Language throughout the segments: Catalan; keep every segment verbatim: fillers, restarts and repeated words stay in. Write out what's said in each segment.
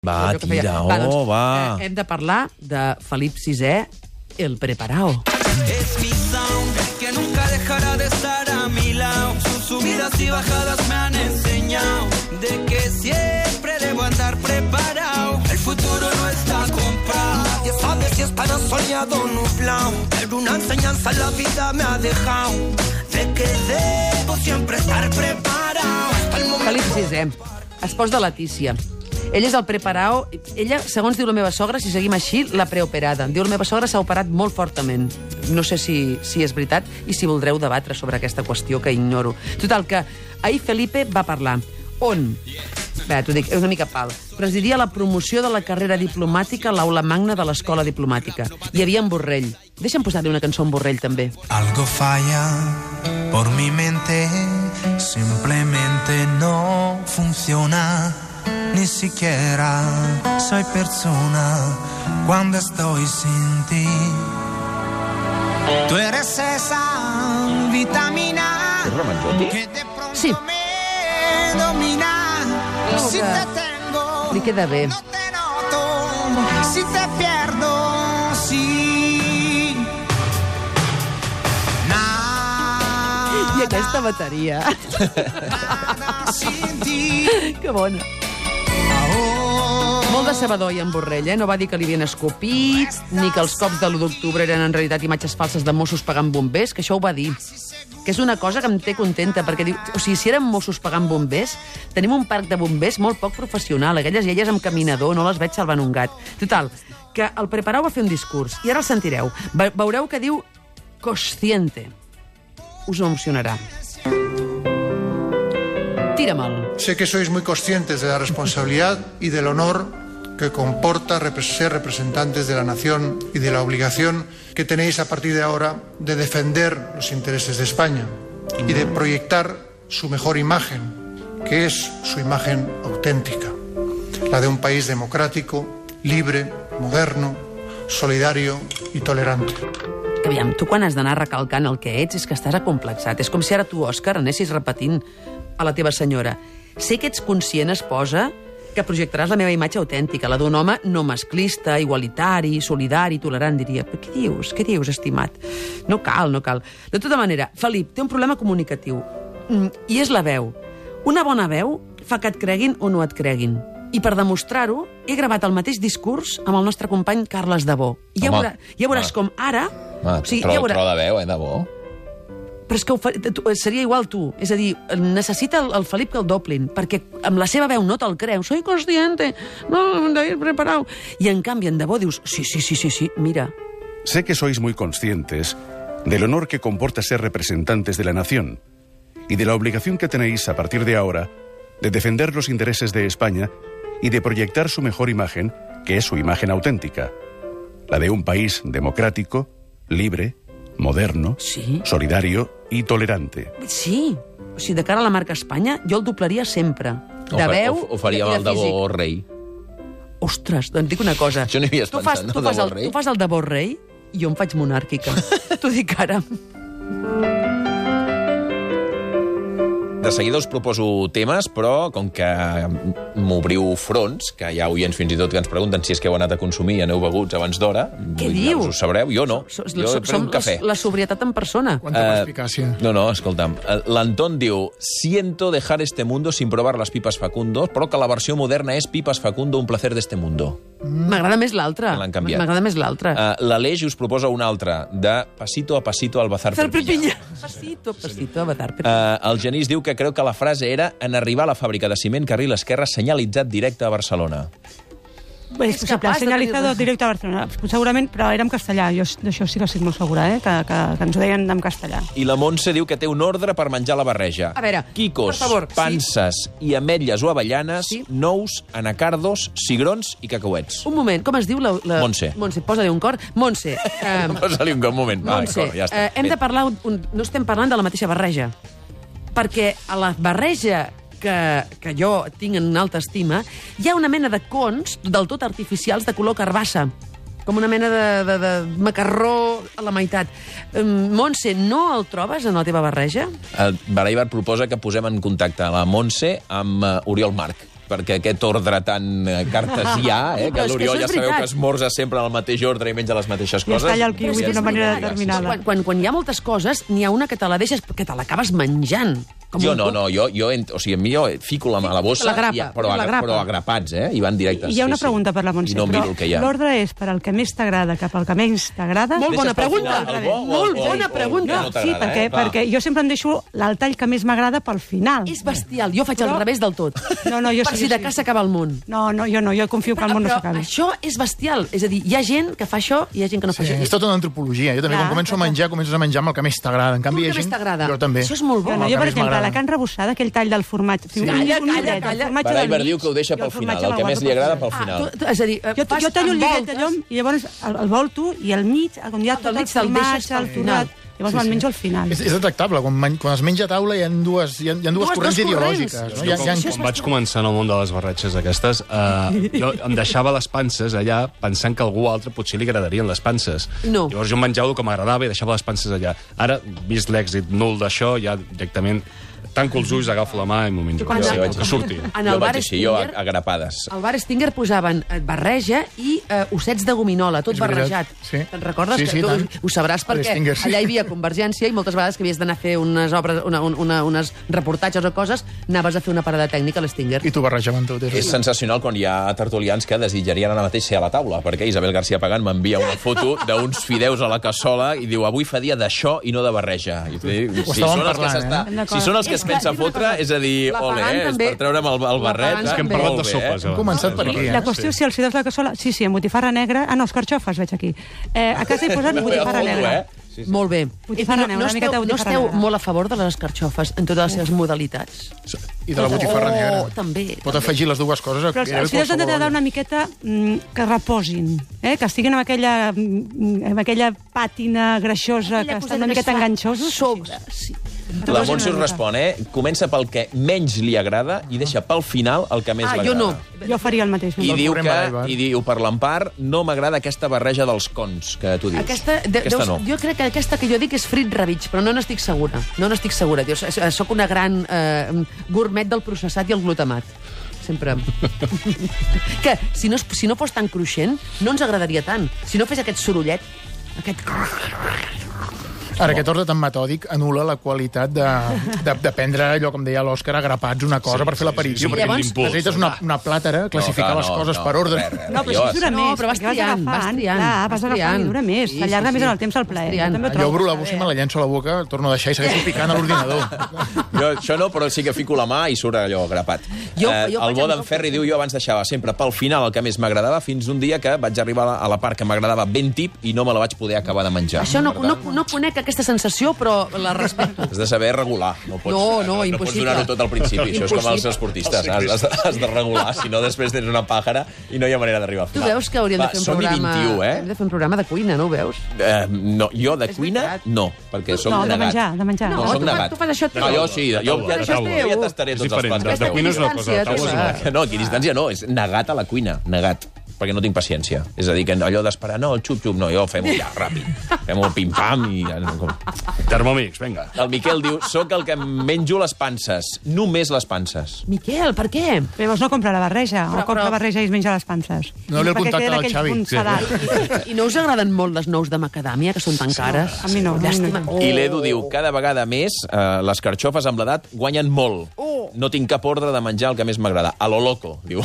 Va, tira, oh, va, doncs, va. Eh, hem de parlar de Felip sisè, el preparao. Es mi sound, que nunca dejará de estar a mi lado. Sus subidas y bajadas me han enseñado de que siempre debo andar preparado. El futuro no está comprado. Nadie sabe si estará soleado o nublado, pero una enseñanza la vida me ha dejado de que debo siempre estar preparado. Felip sisè, espòs de Letícia. Ell és el preparao. Ella, segons diu la meva sogra, si seguim així, la preoperada. Diu la meva sogra s'ha operat molt fortament. No sé si, si és veritat i si voldreu debatre sobre aquesta qüestió que ignoro. Total, que ahir Felipe va parlar. On? Bé, t'ho dic, és una mica pal. Presidia la promoció de la carrera diplomàtica a l'aula magna de l'escola diplomàtica. Hi havia en Borrell. Deixa'm posar-li una cançó en Borrell, també. Algo falla por mi mente, simplemente no funciona. Ni siquiera soy persona cuando estoy sin ti. Tú eres esa vitamina que de pronto Sí. me domina. Si te tengo, Li queda bé. no te noto. Si te pierdo, sí. Nada, I aquesta bateria. nada sin ti. Que bona. Molt decebedor, i en Borrell, eh? No va dir que li havien escopit, ni que els cops de l'u d'octubre eren en realitat imatges falses de Mossos pagant bombers, que això ho va dir. Que és una cosa que em té contenta, perquè diu, o sigui, si érem Mossos pagant bombers, tenim un parc de bombers molt poc professional. Aquelles iaies amb caminador, no les veig salvant un gat. Total, que el preparau va fer un discurs, i ara el sentireu. Ve veureu que diu consciente. Us emocionarà. Tira-me'l. Sé que sois muy conscientes de la responsabilidad y del honor que comporta ser representantes de la nación y de la obligación que tenéis a partir de ahora de defender los intereses de España y de proyectar su mejor imagen, que es su imagen auténtica, la de un país democrático, libre, moderno, solidario y tolerante. Aviam, tu quan has d'anar recalcant el que ets és que estàs acomplexat. És com si ara tu, Òscar, anessis repetint a la teva senyora. Sé que ets conscient, esposa, que projectaràs la meva imatge autèntica, la d'un home no masclista, igualitari, solidari, tolerant, diria. Però què dius? Què dius, estimat? No cal, no cal. De tota manera, Felip té un problema comunicatiu, i és la veu. Una bona veu fa que et creguin o no et creguin. I per demostrar-ho, he gravat el mateix discurs amb el nostre company Carles Debó. I ja, Home, veurà, ja veuràs home. com ara... Home, o sigui, tro, ja veurà... tro de veu, eh, de bo. Però és que ho fa... tu- seria igual tu. És a dir, necessita el, el Felip que el doblin, perquè amb la seva veu no te'l creu. Soy consciente, no, David, preparau. I en canvi, en Debó dius, sí, sí, sí, sí, sí, mira. Sé que sois muy conscientes del honor que comporta ser representantes de la nación y de la obligación que tenéis a partir de ahora de defender los intereses de España y de proyectar su mejor imagen, que es su imagen auténtica, la de un país democrático, libre, moderno, Sí. solidario y tolerante. Sí. O sigui, de cara a la marca Espanya, jo el doblaria sempre. O De fa- veu o, o faríem i de el de físic. bo rei. Ostres, doncs dic una cosa. Això no hi havies tu fas, pensat, tu no, fas de el, bo rei? tu fas el de bo rei i jo em faig monàrquica. T'ho dic ara. De seguida us proposo temes, però com que m'obriu fronts, que hi ha oients fins i tot que ens pregunten si és que heu anat a consumir i aneu beguts abans d'hora, Què vull dir, dius? us ho sabreu, jo no. So- Jo so- he pres un som cafè. la sobrietat en persona. Cuánta perspicacia. No, no, escolta'm. eh, L'Anton diu siento dejar este mundo sin probar las pipas Facundo, però que la versió moderna és pipas Facundo, un placer d'este mundo. M'agrada més l'altra. L'han canviat. M'agrada més l'altra. Uh, L'Aleix us proposa una altra, de pasito a pasito al bazar Bazar Perpinyà. Perpinyà. Pasito, pasito, Bazar Perpinyà. Uh, el Genís diu que creu que la frase era en arribar a la fàbrica de ciment carril esquerre senyalitzat directe a Barcelona. És possible, capaç de senyalizado tenir- directe a Barcelona. Segurament, però era en castellà. Jo d'això sí que estic molt segura, eh? que, que, que ens ho deien en castellà. I la Montse diu que té un ordre per menjar la barreja. A veure, Quicos, per favor, sí. panses i ametlles o avellanes, Sí. nous, anacardos, cigrons i cacauets. Un moment, com es diu la... la... Montse. Montse, posa-li un cor. Montse, eh, Posa-li un moment. Va, Montse, d'acord, ja està. eh, hem de parlar... Un, un, no estem parlant de la mateixa barreja. Perquè a la barreja que, que jo tinc en alta estima, hi ha una mena de cons del tot artificials de color carbassa, com una mena de, de, de macarró a la meitat. Um, Montse, no el trobes en la teva barreja? El Baraibar proposa que posem en contacte la Montse amb uh, Oriol Marc, perquè aquest ordre tan eh, cartesià, eh, que No, és que l'Oriol això ja és sabeu veritat. que esmorza sempre en el mateix ordre i menja les mateixes I coses. es talla el kiwi d'una manera determinada. Quan, quan, quan hi ha moltes coses, n'hi ha una que te la deixes, que te l'acabes menjant. Com Jo un no, cuc. no, jo, jo, ent- o sigui, a mi jo fico la mà a la bossa, La grapa, i, però, la agra- grapa. però agrapats, eh? I van directes. I hi ha una sí, sí. pregunta per la Montse, I no miro el que hi ha. però l'ordre és per al que més t'agrada cap al que menys t'agrada? Molt bona Deixes pel pregunta. final el bo o- Molt o- bona o- pregunta. o no t'agrada, Sí, perquè, eh? Va. perquè jo sempre em deixo el tall que més m'agrada pel final. És bestial. Jo faig Però- al revés del tot. No, no, jo per sí, si de sí. cas s'acaba el món. No, no, jo no, jo confio que el món no Però s'acabi. això és bestial. És a dir, hi ha gent que fa això i hi ha gent que no fa Sí, això. és tota una antropologia. Jo també, Clar, quan començo a clar. menjar, comences a menjar amb el que més t'agrada. En Tu canvi, el hi ha que més gent... t'agrada. Jo també. Això és molt bo. Jo, no, el jo, que per més exemple, m'agrada. la carn rebussada, aquell tall del formatge... Sí. Calla, calla, calla. Barai Verdiu que ho deixa pel final, el que més li agrada pel Ah, final. tu, tu, és a dir, Jo, fas jo tallo el amb lliguet voltes. de llom i llavors el, el volto i al mig, on hi ha El del tot el mig te'l deixes formatge, pel el final. torrat, llavors me'l menjo al final. És, és detectable. Quan, man- quan es menja a taula hi ha dues, hi ha, hi ha dues, Dues- corrents dos corrents. ideològiques. No? Jo Hi ha, com- hi ha, això és Quan vaig començar en el món de les barretges aquestes, eh, jo em deixava les panses allà pensant que a algú altre potser li agradarien les panses. No. Llavors jo em menjava el que m'agradava i deixava les panses allà. Ara, vist l'èxit nul d'això, ja directament tanco els ulls, agafo la mà i m'ho menjo. Quan El jo que- vaig el que surti. En Jo el bar vaig així, jo Stinger, agrapades. al bar Stinger posaven eh, barreja i eh, ossets de gominola, tot És veritat, barrejat. sí. Te'n recordes? Sí, que sí, tu tant. ho sabràs A perquè l'Stinger, sí. allà hi havia Convergència i moltes vegades que havies d'anar a fer unes obres, una, una, unes reportatges o coses, anaves a fer una parada tècnica a l'Stinger. I t'ho barrejaven tot. És, És sensacional quan hi ha tertulians que desitjarien ara mateix ser a la taula, perquè Isabel García Pagán m'envia una foto d'uns fideus a la cassola i diu, avui fa dia d'això i no de barreja. I tu dius, si, estàvem són els que parlant, s'està- eh? si són els que És es que, pensa dic una fotre, cosa, és a dir, la ole, Pagán és també- per treure'm el, el la barret. Pagán És que hem també. parlat Molt de bé, sopes. eh? Hem començat per I aquí, eh? la qüestió, si els fideus de la cassola... Sí, sí, amb botifarra negra... Ah, no, els carxofes, veig aquí. Eh, a casa hi posen Bé, botifarra foto, negra. eh? Sí, sí. Molt bé. Botifarra no, negra, no, una miqueta esteu, de no botifarra esteu negra. molt a favor de les escarxofes en totes les seves modalitats? I de la botifarra Oh, negra. també, Pot també. afegir les dues coses a Però els, gairebé els fideus han de qualsevol quedar olla. una miqueta mm, que reposin, eh? que estiguin amb aquella, mm, amb aquella pàtina greixosa, que estan una miqueta enganxosos. Sobre, sí. La Montse us respon, eh? Comença pel que menys li agrada i deixa pel final el que més Ah, l'agrada. jo no. Jo faria el mateix. I Del diu, corrent que, Barai, i diu, per l'empart, no m'agrada aquesta barreja dels cons que tu dius. Aquesta, de, aquesta deus, no. Jo crec que aquesta que jo dic és frit rebig, però no n'estic segura. No n'estic segura. Jo soc una gran eh, gourmet del processat i el glutamat. Sempre. que si no, si no fos tan cruixent, no ens agradaria tant. Si no fes aquest sorollet, aquest... Ara, aquest ordre tan metòdic anul·la la qualitat de, de, de prendre allò, com deia l'Òscar, agrapats una cosa Sí, per fer sí, l'aperitiu. sí, sí, perquè llavors- necessites una, una plàtera, classificar clar, les no, coses no, per ordre. res, res. No, però Jo- això dura No, més, però vas perquè triant, vas agafant, triant, Clar, vas vas agafant triant. i dura més. Sí, S'allarga sí, més sí. en el temps al Vas plaer. triant. Jo també ho Jo trobo obro la que bossa està i me la llenço a la boca, el torno a deixar i segueixo picant a l'ordinador. Jo, això no, però sí que fico la mà i surt allò grapat. Jo- eh, jo el faig bo amb d'en Ferri diu, jo abans deixava sempre pel final el que més m'agradava, fins un dia que vaig arribar a la, a la part que m'agradava ben tip i no me la vaig poder acabar de menjar. Això no, Per no, tant, no conec aquesta sensació, però la respecto. has de saber regular. No, pots, No, no, no, no pots impossible. donar-ho tot al principi. Això és com els Impossible. esportistes. Has, has, has de regular, si no després tens una pàjara i no hi ha manera d'arribar al Tu final. veus que hauríem Va, de fer un som i programa... vint-i-u, Hem eh? de fer un programa de cuina, no ho veus? Eh, no, jo de És cuina, veritat. no, perquè soc No, de negat. menjar, de menjar. No, No, soc tu fa- negat. tu fas això teu. No, jo sí, jo, jo, taula, ja, de taula. jo ja tastaré És tots els diferent, plats. de- de que cuina és una cosa, de Distància, taula és una tu altra. Que no, equidistància no, és negat a la cuina, negat, perquè no tinc paciència. És a dir, que allò d'esperar, no, el xup-xup, no, jo fem-ho ja, ràpid. Fem-ho pim-pam i... Thermomix, vinga. El Miquel diu, soc el que menjo les panses, només les panses. Miquel, per què? Però llavors no compra la barreja, Però- o compra però- barreja i es menja les panses. No li el Perquè contacte queda del aquell Xavi. punt Sí. salat. I no us agraden molt les nous de macadàmia, que són tan cares? a mi no, a mi no. Llàstima. Oh. I l'Edu diu, cada vegada més eh, les carxofes amb l'edat guanyen molt. No tinc cap ordre de menjar el que més m'agrada. A lo loco, diu.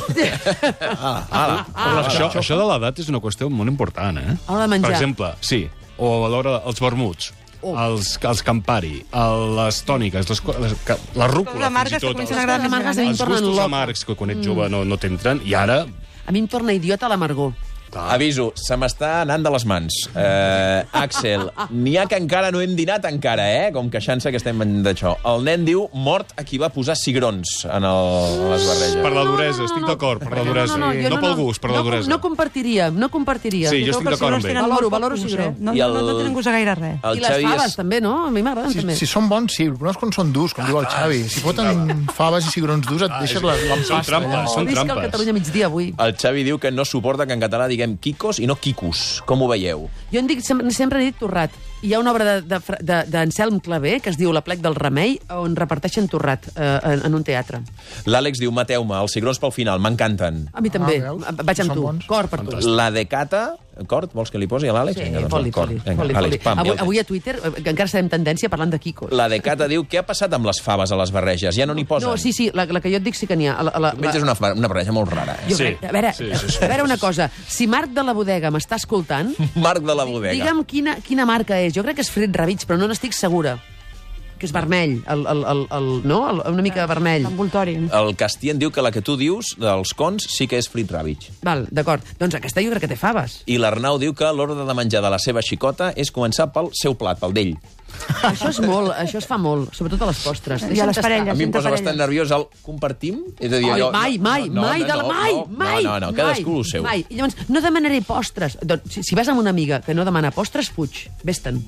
Ala, ala. Ah, això, això de l'edat és una qüestió molt important, eh? A l'hora de menjar. Per exemple, sí, o a l'hora dels vermuts, Oh. els, els Campari, el, les tòniques, les, co- les, que- la rúcula, Coses amargues fins i tot. que comencen els, a agradar Les més amargues gran. a mi em els tornen gustos loca. amargs que quan ets jove no, no t'entren, i ara... A mi em torna idiota l'amargor. Aviso, se m'està anant de les mans. Eh, Axel, n'hi ha que encara no hem dinat encara, eh? Com queixant-se que estem d'això. El nen diu, mort a qui va posar cigrons en, el, en les barreges. Per la duresa, estic d'acord, per la duresa. No, jo pel gust, per la no, duresa. No compartiria, no compartiria. Sí, jo estic d'acord amb ell. Tenen Valoro, molt poc valoro gust, cigró. eh? No, I no, el- no, no tenen gust a gaire res. El I les Xavi faves, és... també, no? A mi m'agraden, Si, també. si són bons, sí, però no és quan són durs, com diu el Xavi. Si foten faves i cigrons durs, et deixes la- Són l'empasta. trampes, allà. són Visca el trampes. Catalunya migdia, avui. El Xavi diu que no suporta que en català diguem quicos i no quicos. Com ho veieu? Jo en dic, sempre, sempre he dit torrat. hi ha una obra d'Anselm de, de, de, Clavé que es diu La plec del remei, on reparteixen torrat eh, en, en un teatre. L'Àlex diu, mateu-me, els cigrons pel final, m'encanten. A mi també. Ah, Vaig amb Són tu. bons. Cor per tu. La Decata, cor, vols que li posi a l'Àlex? Sí, Vinga, doncs, foli, cor. foli. Vinga, foli, Àlex, foli. pam, Avui, ja el avui a Twitter, que encara estem en tendència parlant de quicos. La Decata diu, què ha passat amb les faves a les barreges? Ja no n'hi posen? No, sí, sí, la, la que jo et dic sí que n'hi ha. La, la, Tu menges una, una barreja molt rara, eh? Jo, Sí. a, veure, Sí, sí, sí. a veure una cosa, si Marc de la Bodega m'està escoltant, Marc de la bodega. digue'm quina, quina marca és. Jo crec que és Frit Ravitx, però no n'estic segura. Que és vermell, el, el, el, el, no? El, una mica vermell. L'envoltori. El Castien diu que la que tu dius, dels cons, sí que és Frit Ravitch. Val, d'acord. Doncs aquesta jo crec que té faves. I l'Arnau diu que l'ordre de menjar de la seva xicota és començar pel seu plat, pel d'ell. Això és molt, això es fa molt, sobretot a les postres. I a Deixa'm les tastar. parelles. A mi em entre posa parelles. bastant nerviós el compartim. És a dir, Ai, allò- mai, mai, no, mai, no, de la, no, mai, no, mai. No, no, no, cadascú mai, el seu. Mai. I llavors, no demanaré postres. Doncs, si, si vas amb una amiga que no demana postres, fuig. Vés-te'n.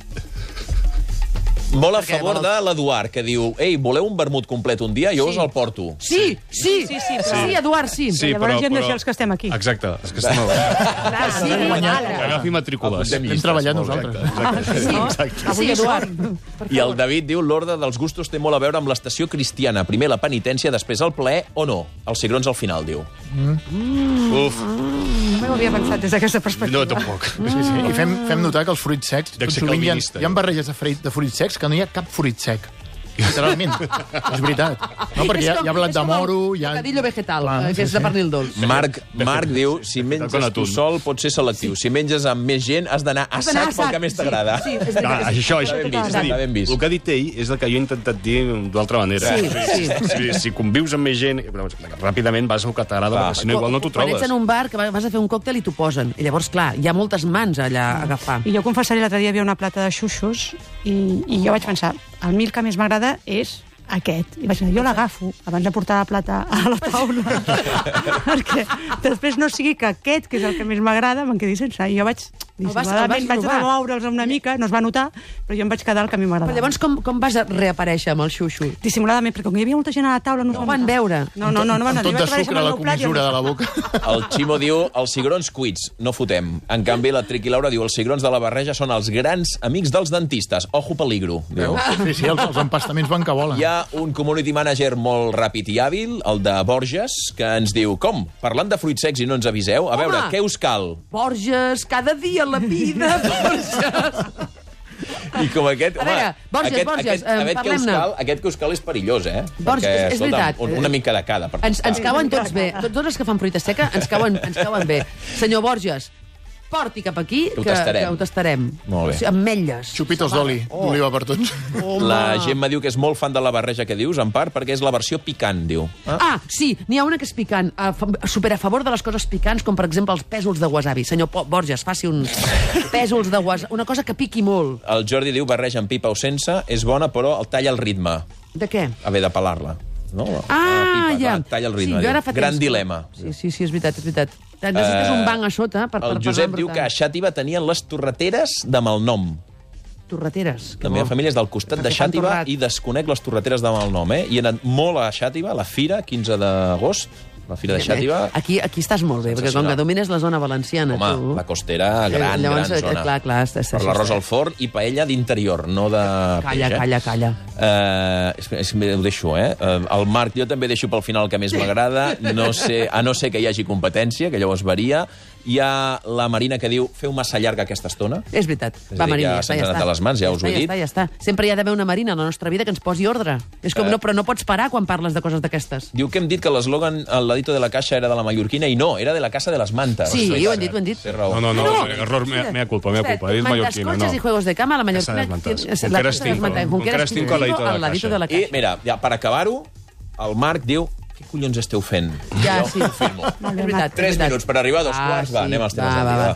Molt a Perquè favor vol- de l'Eduard, que diu, ei, voleu un vermut complet un dia? Jo Sí. us el porto. Sí, sí, Sí, sí, sí, però- sí, Eduard, sí. Sí, Llavors però- hem de però- ser els que estem aquí. Exacte, és que estem... Clar, sí, Que agafi matrícules. Apuntem Hem llistes, treballat molt bé. nosaltres. Sí, sí, sí, Eduard. Per I el favor. David diu, l'ordre dels gustos té molt a veure amb l'estació cristiana. Primer la penitència, després el plaer o no. Els cigrons al final, diu. Uf, No m'ho havia pensat des d'aquesta perspectiva. no, tampoc. Sí, sí. I fem, fem notar que els fruits secs... Dec tot ser sovint hi ha, calvinista, hi ha jo. barreges de, fruit, de fruits secs que no hi ha cap fruit sec. Literalment. És veritat. No, perquè hi ha, És com- hi ha blat és de com el moro... Hi ha... bocadillo vegetal, Clar, eh, que és sí, de sí. pernil dolç. Marc, Marc diu, si menges Con tu atún. sol pot ser selectiu. Si menges amb més gent, has d'anar a Has d'anar sac a pel sac, que més sí, t'agrada. sí, és veritat. Ah, això, això, Està ben vist, és a dir, està ben vist. el que ha dit ell és el que jo he intentat dir d'altra manera. Sí, sí. Si, si convius amb més gent, ràpidament vas al que t'agrada, Va. perquè si no igual no t'ho Quan trobes. ets en un bar que vas a fer un còctel i t'ho posen. I llavors, clar, hi ha moltes mans allà a agafar. I jo confessaré, l'altre dia hi havia una plata de xuxos i, i jo vaig pensar, el mil que més m'agrada és aquest. I vaig dir, jo l'agafo abans de portar la plata a la taula. Perquè després no sigui que aquest, que és el que més m'agrada, me'n quedi sense. I jo vaig, El vas- el vas dissimuladament, vaig robar. remoure'ls una mica, no es va notar, però jo em vaig quedar el que a mi m'agradava. Però llavors, com, com vas a reaparèixer amb el xuxo? Dissimuladament, perquè com hi havia molta gent a la taula, no, No ho van veure. No, no, no, no van Amb tot Jo de vaig deixar sucre a el la meu plat i comissura el- de la boca. El Ximo diu, els cigrons cuits, no fotem. En canvi, la Triqui Laura diu, els cigrons de la barreja són els grans amics dels dentistes. Ojo peligro, diu. Sí, sí, els, els empastaments van que volen. Hi ha un community manager molt ràpid i hàbil, el de Borges, que ens diu, com? Parlant de fruits secs i no ens aviseu? A veure, Home! què us cal? Borges, cada dia la vida, Borges. I com aquest, A veure, Borges, aquest, Borges, aquest, eh, aquest, que us parlem-ne. cal, aquest que us cal és perillós, eh? Borges, Perquè, és escolta, veritat. un- una mica de cada. Per Ens, ens tastar. cauen tots bé. Tots, tots els que fan fruita seca ens cauen, ens cauen bé. Senyor Borges, porti cap aquí, Que ho que, tastarem. que ho tastarem. Molt bé. O sigui, ametlles. Xupitos d'oli, d'oliva per tots. La Gemma diu que és molt fan de la barreja que dius, en part perquè és la versió picant, diu. Ah? Ah, sí, n'hi ha una que és picant, a, fa- super a favor de les coses picants, com per exemple els pèsols de wasabi. Senyor Po- Borges, faci uns pèsols de wasabi, una cosa que piqui molt. El Jordi diu barreja amb pipa o sense, és bona, però el talla el ritme. De què? Haver de pelar-la. No? Ah, La pipa, ja. clar, talla el ritme. Sí, jo ara diu. fa Gran temps- dilema. Sí, sí, sí, és veritat, és veritat. Necessites Eh, un banc a sota per, per El Josep diu que a Xàtiva tenien les torreteres de malnom. Torreteres. La meva família és del costat de Perquè fan Xàtiva torrat. i desconec les torreteres de malnom, eh? I he anat molt a Xàtiva, a la fira, quinze d'agost, la fira de Xàtiva. Aquí, aquí estàs molt bé, perquè com que domines la zona valenciana, Home, tu... la costera, gran, Eh, llavors, gran eh, zona. clar, clar, està- està- Per l'arròs està- al forn i paella d'interior, no de Calla, peix, eh? calla, calla. Uh, és, que- és que ho deixo, eh? Uh, el Marc, jo també deixo pel final el que més m'agrada, no sé, a no ser que hi hagi competència, que llavors varia. Hi ha la Marina que diu, feu massa llarga aquesta estona. És veritat. És Va, a dir, Marina, ja ja, està, se'ns ja ha està. anat a les mans, ja us ho he està, dit. Ja està, ja està. Sempre hi ha d'haver una Marina a la nostra vida que ens posi ordre. És com, Eh. no, però no pots parar quan parles de coses d'aquestes. Diu que hem dit que l'eslògan al ladito de la caixa era de la mallorquina i no, era de la casa de les mantes. Sí, ho hem dit, ho hem dit. Té raó. No, no, no, No, error, mea, mea culpa, mea culpa. He dit Mantas mallorquina, coches no. y juegos de cama, la Casa de mallorquina... las Mantas. tiene- es la Junqueras casa de las cinco. Mantas. Junqueras cinco al ladito de la al ladito caixa. de la I, caixa. mira, ja, per acabar-ho, el Marc diu, què collons esteu fent? Ja, Jo sí. ho firmo. És veritat, és Tres veritat. minuts per arribar a dos Ah, quarts. Va, sí. anem als temes Va, del va, dia. va.